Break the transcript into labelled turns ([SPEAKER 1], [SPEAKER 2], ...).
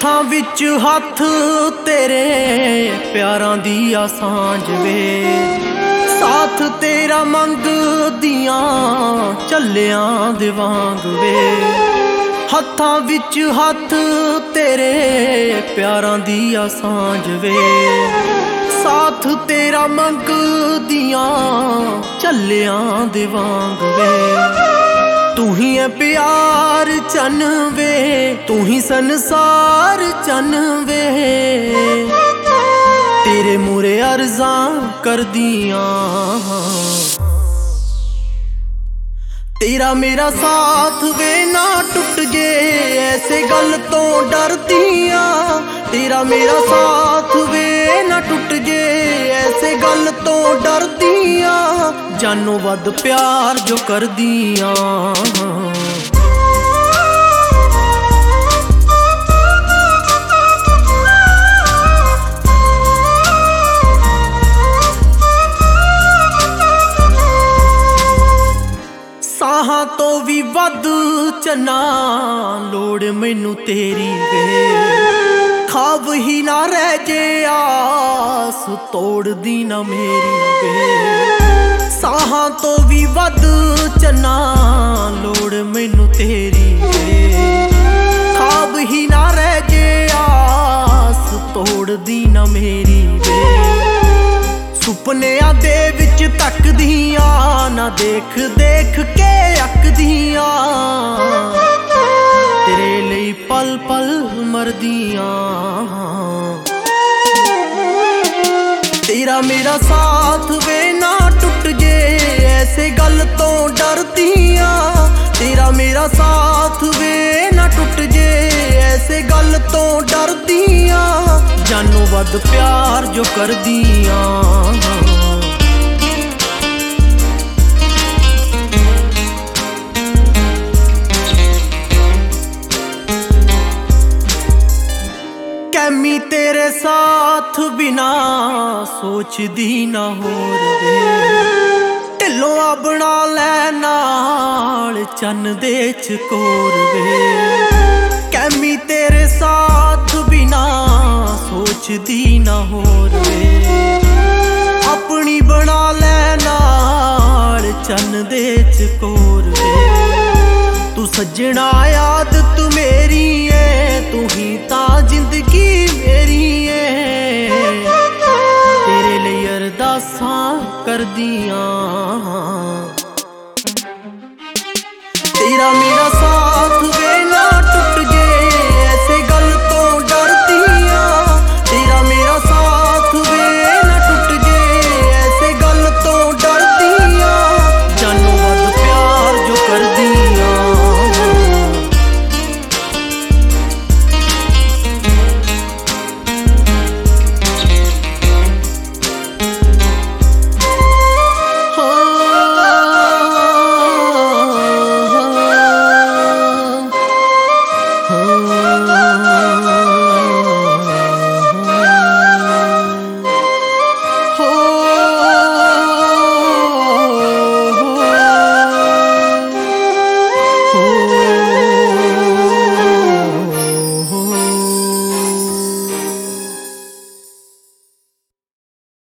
[SPEAKER 1] ਹੱਥਾਂ ਵਿੱਚ ਹੱਥ ਤੇਰੇ ਪਿਆਰਾਂ ਦੀ ਆ ਸਾਂਝ ਵੇ, ਸਾਥ ਤੇਰਾ ਮੰਗਦੀਆਂ ਚੱਲਿਆਂ ਦੇ ਵਾਂਗ ਵੇ। ਹੱਥਾਂ ਵਿੱਚ ਹੱਥ ਤੇਰੇ ਪਿਆਰਾਂ ਦੀ ਆ ਸਾਂਝ ਵੇ, ਸਾਥ ਤੇਰਾ ਮੰਗਦੀਆਂ ਚੱਲਿਆਂ ਦੇ ਵਾਂਗ ਵੇ। ਤੂੰ ਹੀ ਹੈ ਪਿਆਰ ਚੰਨ ਵੇ, ਤੂੰ ਹੀ ਸੰਸਾਰ ਚੰਨ ਵੇ, ਤੇਰੇ ਮੂਰੇ ਅਰਜ਼ਾਂ ਕਰਦੀਆਂ। तेरा मेरा साथ वे ना टुट जे ऐसे गल तो डरदियां, तेरा मेरा साथ वे ना टुट जे ऐसे गल तो डरदियां, जानो वध प्यार जो करदियां। ਸਾਹਾਂ ਤੋਂ ਵੀ ਵੱਧ ਚੰਨਾ ਲੋੜ ਮੈਨੂੰ ਤੇਰੀ ਵੇ, ਖਾਬ ਹੀ ਨਾ ਰਹਿ ਜੇ ਆਸ ਤੋੜਦੀ ਨਾ ਮੇਰੀ ਵੇ। ਸਾਹਾਂ ਤੋਂ ਵੀ ਵੱਧ ਚੰਨਾ ਲੋੜ ਮੈਨੂੰ ਤੇਰੀ ਵੇ, ਖਾਬ ਹੀ ਨਾ ਰਹਿ ਜੇ ਆਸ ਤੋੜਦੀ ਨਾ ਮੇਰੀ ਵੇ। ਸੁਪਨਿਆਂ ਦੇ ਵਿੱਚ ਤੱਕਦੀਆਂ ਨਾ ਦੇਖ ਦੇਖ ਕੇ ਅੱਕਦੀਆਂ, ਤੇਰੇ ਲਈ ਪਲ ਪਲ ਮਰਦੀਆਂ। ਤੇਰਾ ਮੇਰਾ ਸਾਥ ਵੇ ਨਾ ਟੁੱਟ ਜੇ ਐਸੇ ਗੱਲ ਤੋਂ ਡਰਦੀਆਂ, ਤੇਰਾ ਮੇਰਾ ਸਾਥ ਵੇ ਨਾ ਟੁੱਟ ਜੇ ਐਸੇ ਗੱਲ ਤੋਂ ਡਰਦੀਆਂ, ਜਾਨੋਂ ਵੱਧ ਪਿਆਰ ਜੋ ਕਰਦੀਆਂ। कैमी तेरे साथ बिना सोचदी ना होर वे, ढिलों बना लै नाल चन्न दे चकोर वे। कैमी तेरे साथ बिना सोचदी ना होर वे, अपनी बना लै नाल चन्न दे चकोर वे। तू सजना याद तू मेरी है, तू ही ता जिंदगी मेरी है, तेरे लिए अरदासां करदियां।